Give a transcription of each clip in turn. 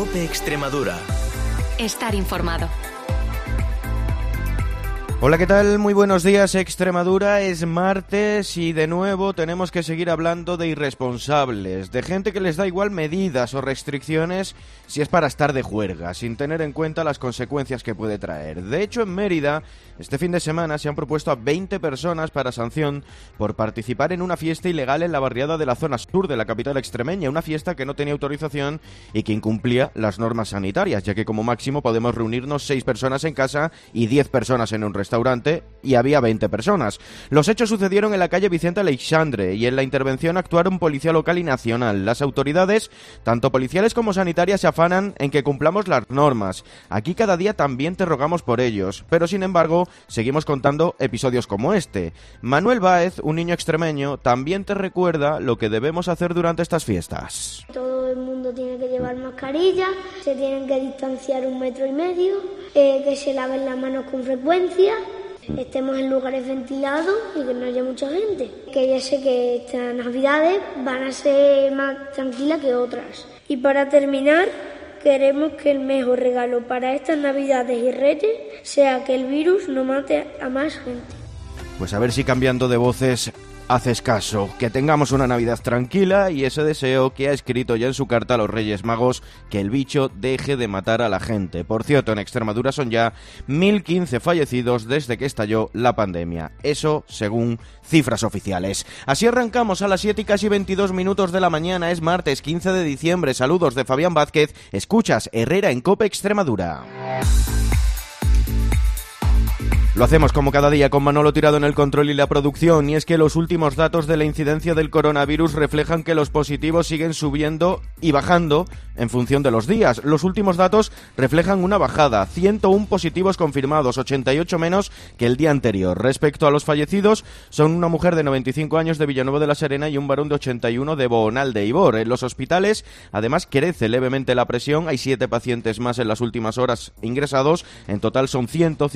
COPE Extremadura. Estar informado. Hola, ¿qué tal? Muy buenos días, Extremadura. Es martes y de nuevo tenemos que seguir hablando de irresponsables, de gente que les da igual medidas o restricciones si es para estar de juerga, sin tener en cuenta las consecuencias que puede traer. De hecho, en Mérida, este fin de semana se han propuesto a 20 personas para sanción por participar en una fiesta ilegal en la barriada de la zona sur de la capital extremeña, una fiesta que no tenía autorización y que incumplía las normas sanitarias, ya que como máximo podemos reunirnos 6 personas en casa y 10 personas en un restaurante, y había 20 personas. Los hechos sucedieron en la calle Vicente Aleixandre y en la intervención actuaron policía local y nacional. Las autoridades, tanto policiales como sanitarias, se afanan en que cumplamos las normas. Aquí cada día también te rogamos por ellos, pero sin embargo seguimos contando episodios como este. Manuel Báez, un niño extremeño, también te recuerda lo que debemos hacer durante estas fiestas. Todo el mundo tiene que llevar mascarilla, se tienen que distanciar 1,5 metros, que se laven las manos con frecuencia, estemos en lugares ventilados y que no haya mucha gente. Que ya sé que estas navidades van a ser más tranquilas que otras. Y para terminar, queremos que el mejor regalo para estas navidades y reyes sea que el virus no mate a más gente. Pues a ver si cambiando de voces haces caso, que tengamos una Navidad tranquila y ese deseo que ha escrito ya en su carta a los Reyes Magos, que el bicho deje de matar a la gente. Por cierto, en Extremadura son ya 1.015 fallecidos desde que estalló la pandemia. Eso según cifras oficiales. Así arrancamos a las 7:22 de la mañana. Es martes 15 de diciembre. Saludos de Fabián Vázquez. Escuchas Herrera en COPE Extremadura. Lo hacemos como cada día con Manolo Tirado en el control y la producción, y es que los últimos datos de la incidencia del coronavirus reflejan que los positivos siguen subiendo y bajando en función de los días. Los últimos datos reflejan una bajada, 101 positivos confirmados, 88 menos que el día anterior. Respecto a los fallecidos, son una mujer de 95 años de Villanueva de la Serena y un varón de 81 de Boonal de Ibor. En los hospitales, además, crece levemente la presión, hay 7 pacientes más en las últimas horas ingresados, en total son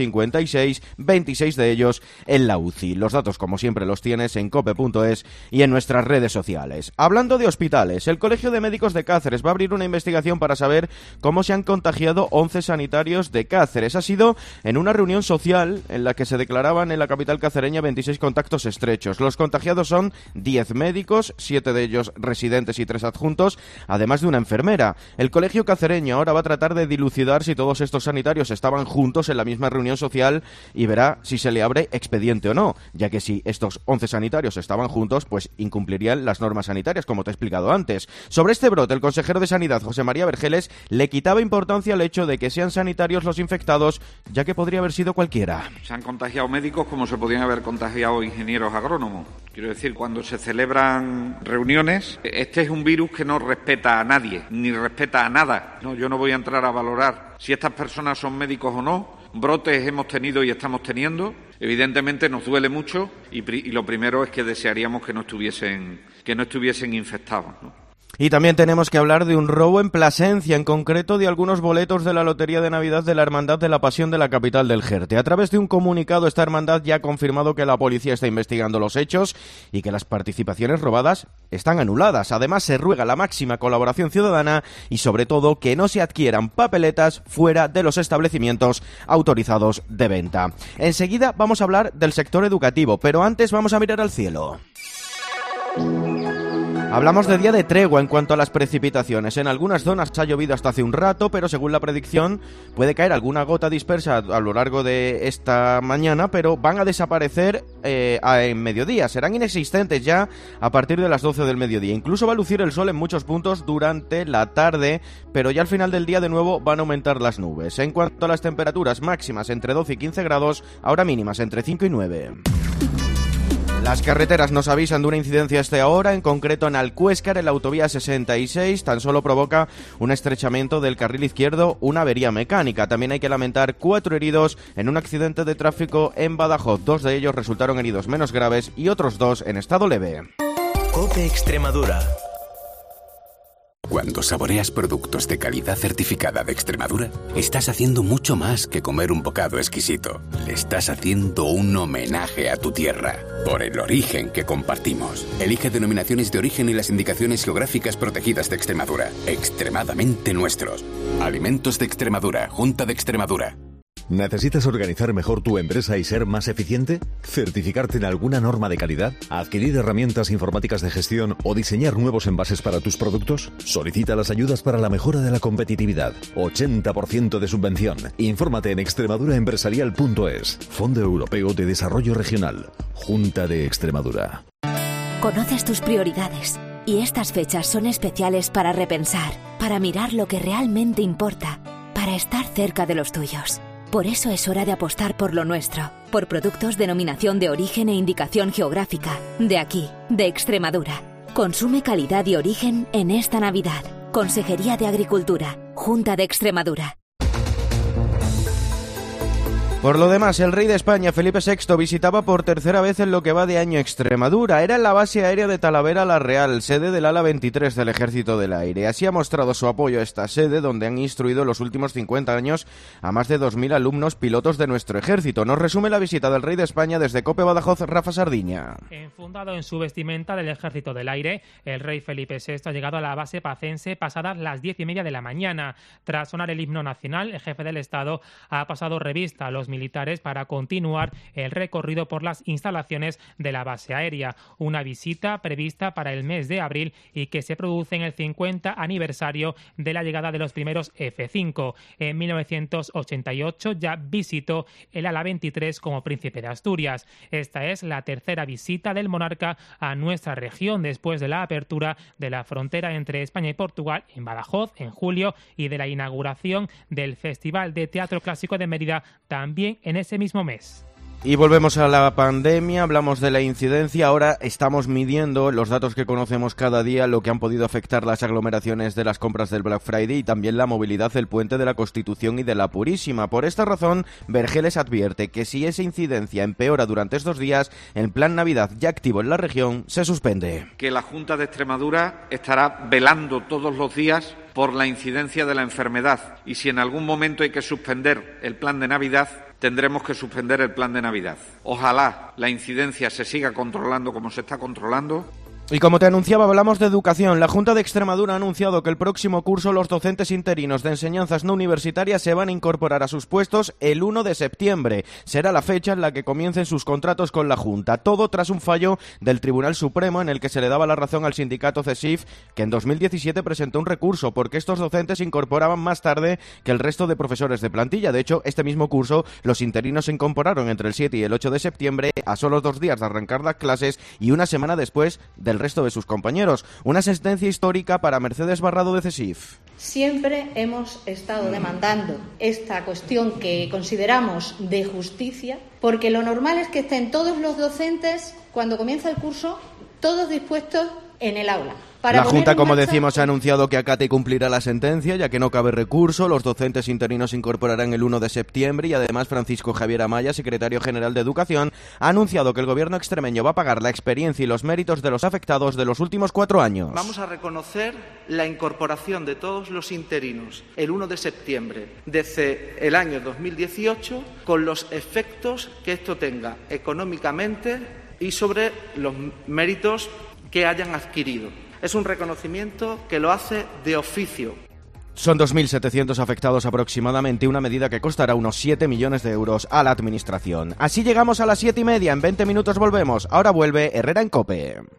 156, 26 de ellos en la UCI. Los datos, como siempre, los tienes en cope.es y en nuestras redes sociales. Hablando de hospitales, el Colegio de Médicos de Cáceres va a abrir una investigación para saber cómo se han contagiado 11 sanitarios de Cáceres. Ha sido en una reunión social en la que se declaraban en la capital cacereña 26 contactos estrechos. Los contagiados son 10 médicos, 7 de ellos residentes y 3 adjuntos, además de una enfermera. El Colegio Cacereño ahora va a tratar de dilucidar si todos estos sanitarios estaban juntos en la misma reunión social y verá si se le abre expediente o no, ya que si estos 11 sanitarios estaban juntos, pues incumplirían las normas sanitarias, como te he explicado antes. Sobre este brote, el consejero de Sanidad, José María Vergeles, le quitaba importancia al hecho de que sean sanitarios los infectados, ya que podría haber sido cualquiera. Se han contagiado médicos como se podían haber contagiado ingenieros agrónomos. Quiero decir, cuando se celebran reuniones, este es un virus que no respeta a nadie, ni respeta a nada. No, yo no voy a entrar a valorar si estas personas son médicos o no. Brotes hemos tenido y estamos teniendo. Evidentemente nos duele mucho y lo primero es que desearíamos que no estuviesen infectados, ¿no? Y también tenemos que hablar de un robo en Plasencia, en concreto de algunos boletos de la Lotería de Navidad de la Hermandad de la Pasión de la capital del Jerte. A través de un comunicado, esta hermandad ya ha confirmado que la policía está investigando los hechos y que las participaciones robadas están anuladas. Además, se ruega la máxima colaboración ciudadana y, sobre todo, que no se adquieran papeletas fuera de los establecimientos autorizados de venta. Enseguida vamos a hablar del sector educativo, pero antes vamos a mirar al cielo. Hablamos de día de tregua en cuanto a las precipitaciones. En algunas zonas ha llovido hasta hace un rato, pero según la predicción puede caer alguna gota dispersa a lo largo de esta mañana, pero van a desaparecer en mediodía. Serán inexistentes ya a partir de las 12 del mediodía. Incluso va a lucir el sol en muchos puntos durante la tarde, pero ya al final del día de nuevo van a aumentar las nubes. En cuanto a las temperaturas máximas, entre 12 y 15 grados, ahora mínimas entre 5 y 9. Las carreteras nos avisan de una incidencia hasta ahora, en concreto en Alcuéscar, en la autovía 66, tan solo provoca un estrechamiento del carril izquierdo, una avería mecánica. También hay que lamentar 4 heridos en un accidente de tráfico en Badajoz. 2 de ellos resultaron heridos menos graves y otros 2 en estado leve. COPE Extremadura. Cuando saboreas productos de calidad certificada de Extremadura, estás haciendo mucho más que comer un bocado exquisito. Le estás haciendo un homenaje a tu tierra, por el origen que compartimos. Elige denominaciones de origen y las indicaciones geográficas protegidas de Extremadura. Extremadamente nuestros. Alimentos de Extremadura, Junta de Extremadura. ¿Necesitas organizar mejor tu empresa y ser más eficiente? ¿Certificarte en alguna norma de calidad? ¿Adquirir herramientas informáticas de gestión o diseñar nuevos envases para tus productos? Solicita las ayudas para la mejora de la competitividad. 80% de subvención. Infórmate en extremaduraempresarial.es. Fondo Europeo de Desarrollo Regional. Junta de Extremadura. Conoces tus prioridades y estas fechas son especiales para repensar, para mirar lo que realmente importa, para estar cerca de los tuyos. Por eso es hora de apostar por lo nuestro, por productos denominación de origen e indicación geográfica, de aquí, de Extremadura. Consume calidad y origen en esta Navidad. Consejería de Agricultura, Junta de Extremadura. Por lo demás, el rey de España, Felipe VI, visitaba por tercera vez en lo que va de año Extremadura. Era en la base aérea de Talavera la Real, sede del ala 23 del Ejército del Aire. Así ha mostrado su apoyo a esta sede, donde han instruido en los últimos 50 años a más de 2.000 alumnos pilotos de nuestro ejército. Nos resume la visita del rey de España desde COPE Badajoz, Rafa Sardiña. Enfundado en su vestimenta del Ejército del Aire, el rey Felipe VI ha llegado a la base pacense pasadas las 10:30 de la mañana. Tras sonar el himno nacional, el jefe del Estado ha pasado revista a los militares para continuar el recorrido por las instalaciones de la base aérea. Una visita prevista para el mes de abril y que se produce en el 50 aniversario de la llegada de los primeros F-5. En 1988 ya visitó el ala 23 como príncipe de Asturias. Esta es la tercera visita del monarca a nuestra región después de la apertura de la frontera entre España y Portugal en Badajoz en julio y de la inauguración del Festival de Teatro Clásico de Mérida también en ese mismo mes. Y volvemos a la pandemia, hablamos de la incidencia, ahora estamos midiendo los datos que conocemos cada día, lo que han podido afectar las aglomeraciones de las compras del Black Friday y también la movilidad del Puente de la Constitución y de la Purísima. Por esta razón, Vergeles advierte que si esa incidencia empeora durante estos días, el Plan Navidad ya activo en la región se suspende. Que la Junta de Extremadura estará velando todos los días por la incidencia de la enfermedad y si en algún momento hay que suspender el plan de Navidad, tendremos que suspender el plan de Navidad. Ojalá la incidencia se siga controlando como se está controlando. Y como te anunciaba, hablamos de educación. La Junta de Extremadura ha anunciado que el próximo curso los docentes interinos de enseñanzas no universitarias se van a incorporar a sus puestos el 1 de septiembre. Será la fecha en la que comiencen sus contratos con la Junta. Todo tras un fallo del Tribunal Supremo en el que se le daba la razón al sindicato CESIF, que en 2017 presentó un recurso porque estos docentes se incorporaban más tarde que el resto de profesores de plantilla. De hecho, este mismo curso, los interinos se incorporaron entre el 7 y el 8 de septiembre, a solo 2 días de arrancar las clases y una semana después del resto de sus compañeros. Una sentencia histórica para Mercedes Barrado de CESIF. Siempre hemos estado demandando esta cuestión que consideramos de justicia, porque lo normal es que estén todos los docentes, cuando comienza el curso, todos dispuestos en el aula. La Junta, como decimos, ha anunciado que acata y cumplirá la sentencia, ya que no cabe recurso. Los docentes interinos se incorporarán el 1 de septiembre y además Francisco Javier Amaya, secretario general de Educación, ha anunciado que el gobierno extremeño va a pagar la experiencia y los méritos de los afectados de los últimos 4 años. Vamos a reconocer la incorporación de todos los interinos el 1 de septiembre desde el año 2018 con los efectos que esto tenga económicamente y sobre los méritos que hayan adquirido. Es un reconocimiento que lo hace de oficio. Son 2.700 afectados aproximadamente, una medida que costará unos 7 millones de euros a la Administración. Así llegamos a las 7:30, en 20 minutos volvemos. Ahora vuelve Herrera en COPE.